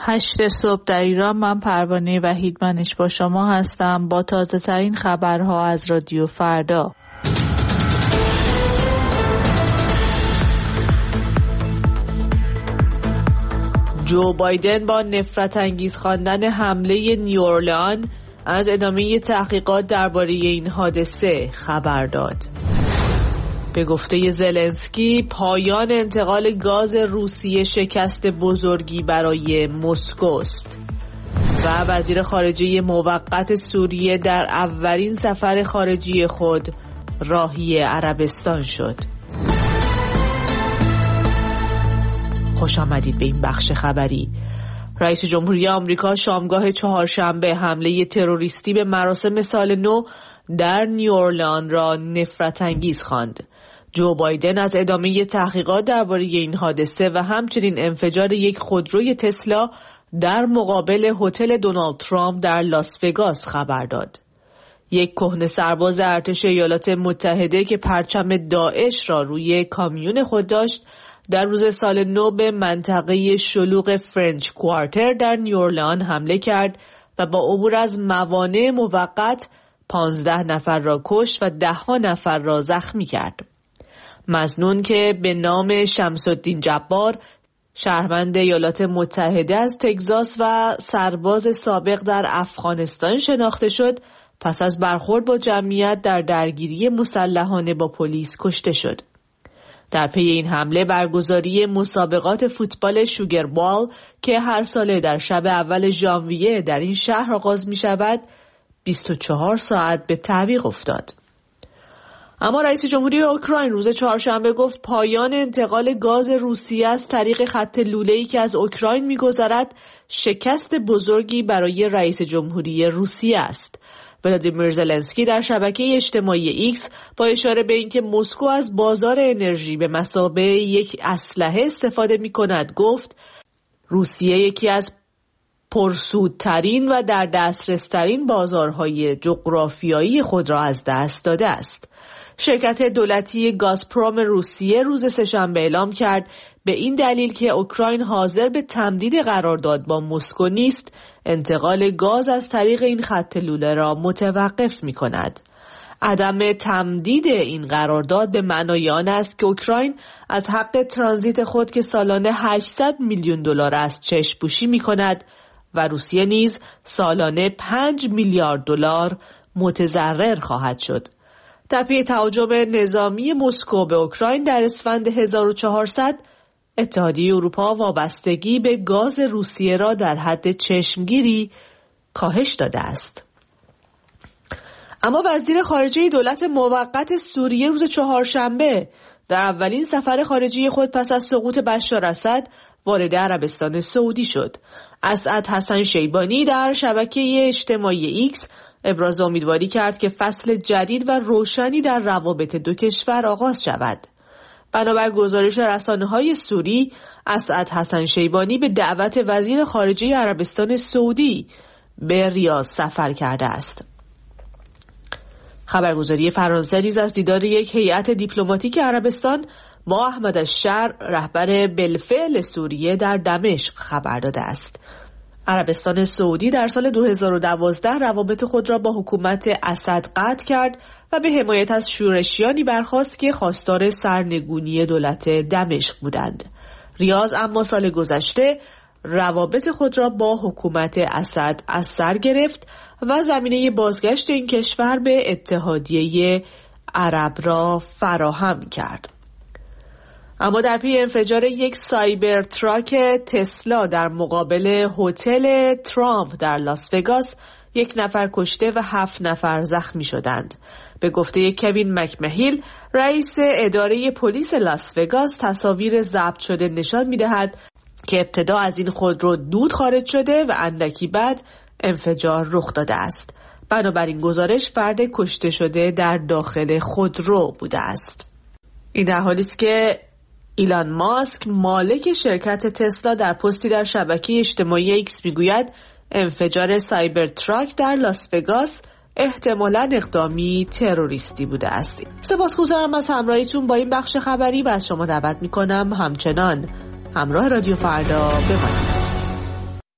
8 صبح در ایران. من پروانه وحیدمنش با شما هستم با تازه ترین خبرها از رادیو فردا. جو بایدن با نفرت انگیز خواندن حمله نیوورلان از ادامه تحقیقات درباره این حادثه خبر داد. به گفته زلنسکی پایان انتقال گاز روسیه شکست بزرگی برای مسکو است و وزیر خارجه موقت سوریه در اولین سفر خارجی خود راهی عربستان شد. خوش آمدید به این بخش خبری. رئیس جمهوری آمریکا شامگاه چهارشنبه حمله تروریستی به مراسم سال نو در نیوورلان را نفرت انگیز خواند. جو بایدن از ادامه تحقیقات درباره این حادثه و همچنین انفجار یک خودروی تسلا در مقابل هتل دونالد ترامپ در لاس وگاس خبر داد. یک کهنه سرباز ارتش ایالات متحده که پرچم داعش را روی کامیون خود داشت در روز سال نو به منطقه شلوغ فرنچ کوارتر در نیوورلان حمله کرد و با عبور از موانع موقت 15 نفر را کشت و 10 نفر را زخمی کرد. مظنون که به نام شمس الدین جبار شهروند ایالات متحده از تگزاس و سرباز سابق در افغانستان شناخته شد، پس از برخورد با جمعیت در درگیری مسلحانه با پلیس کشته شد. در پی این حمله برگزاری مسابقات فوتبال شوگربال که هر ساله در شب اول ژانویه در این شهر آغاز می شود 24 ساعت به تعویق افتاد. اما رئیس جمهوری اوکراین روز چهارشنبه گفت پایان انتقال گاز روسیه از طریق خط لوله‌ای که از اوکراین می‌گذرد شکست بزرگی برای رئیس جمهوری روسیه است. ولادیمیر زلنسکی در شبکه اجتماعی ایکس با اشاره به اینکه مسکو از بازار انرژی به مثابه یک اسلحه استفاده می‌کند گفت روسیه یکی از پرسودترین و در دسترس‌ترین بازارهای جغرافیایی خود را از دست داده است. شرکت دولتی گازپروم روسیه روز سه‌شنبه اعلام کرد به این دلیل که اوکراین حاضر به تمدید قرارداد با مسکو نیست، انتقال گاز از طریق این خط لوله را متوقف می‌کند. عدم تمدید این قرارداد به معنای آن است که اوکراین از حق ترانزیت خود که سالانه 800 میلیون دلار است چشم‌پوشی می‌کند و روسیه نیز سالانه 5 میلیارد دلار متضرر خواهد شد. در پی تهاجم نظامی مسکو به اوکراین در اسفند 1400 اتحادیه اروپا وابستگی به گاز روسیه را در حد چشمگیری کاهش داده است. اما وزیر خارجه دولت موقت سوریه روز چهارشنبه در اولین سفر خارجی خود پس از سقوط بشار اسد وارد عربستان سعودی شد. اسعد حسن شیبانی در شبکه اجتماعی ایکس ابراز امیدواری کرد که فصل جدید و روشنی در روابط دو کشور آغاز شود. بنابر گزارش رسانه‌های سوری، اسعد حسن شیبانی به دعوت وزیر خارجه عربستان سعودی به ریاض سفر کرده است. خبرگزاری فرانسه نیز از دیدار یک هیئت دیپلماتیک عربستان با احمد الشر رهبر بالفعل سوریه در دمشق خبر داده است. عربستان سعودی در سال 2012 روابط خود را با حکومت اسد قطع کرد و به حمایت از شورشیانی برخاست که خواستار سرنگونی دولت دمشق بودند. ریاض اما سال گذشته روابط خود را با حکومت اسد از سر گرفت و زمینه بازگشت این کشور به اتحادیه عرب را فراهم کرد. اما در پی انفجار یک سایبر تراک تسلا در مقابل هتل ترامپ در لاس وگاس 1 نفر کشته و 7 نفر زخمی شدند. به گفته کوین مکمهیل رئیس اداره پلیس لاس وگاس تصاویر ضبط شده نشان می‌دهد که ابتدا از این خودرو دود خارج شده و اندکی بعد انفجار رخ داده است. بنابراین گزارش فرد کشته شده در داخل خودرو بوده است. این در حالی است که ایلان ماسک مالک شرکت تسلا در پستی در شبکه اجتماعی ایکس میگوید انفجار سایبر تراک در لاس وگاس احتمالاً اقدامی تروریستی بوده است. سپاسگزارم از همراهیتون با این بخش خبری و از شما دعوت میکنم همچنان همراه رادیو فردا بمانید.